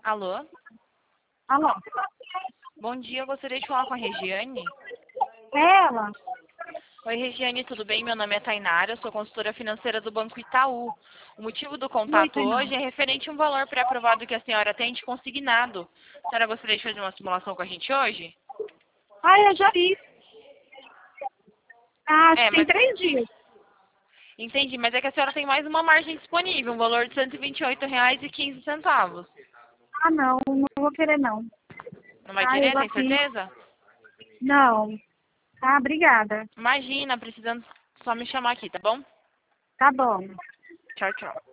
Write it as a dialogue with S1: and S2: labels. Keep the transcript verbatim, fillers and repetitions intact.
S1: Alô?
S2: Alô?
S1: Bom dia, eu gostaria de falar com a Regiane.
S2: É ela?
S1: Oi, Regiane, tudo bem? Meu nome é Tainara, eu sou consultora financeira do Banco Itaú. O motivo do
S2: Oi,
S1: contato
S2: Tainara.
S1: hoje é referente a um valor pré-aprovado que a senhora tem de consignado. A senhora gostaria de fazer uma simulação com a gente hoje?
S2: Ah, eu já vi. Ah, acho
S1: É,
S2: que tem
S1: mas...
S2: três dias.
S1: Entendi, mas é que a senhora tem mais uma margem disponível, um valor de cento e vinte e oito reais e quinze centavos.
S2: Ah, não, não vou querer não.
S1: Não vai
S2: Ah, eu
S1: querer,
S2: já
S1: tem
S2: fiz.
S1: certeza?
S2: Não. Ah, obrigada.
S1: Imagina, precisando só me chamar aqui, tá bom?
S2: Tá bom.
S1: Tchau, tchau.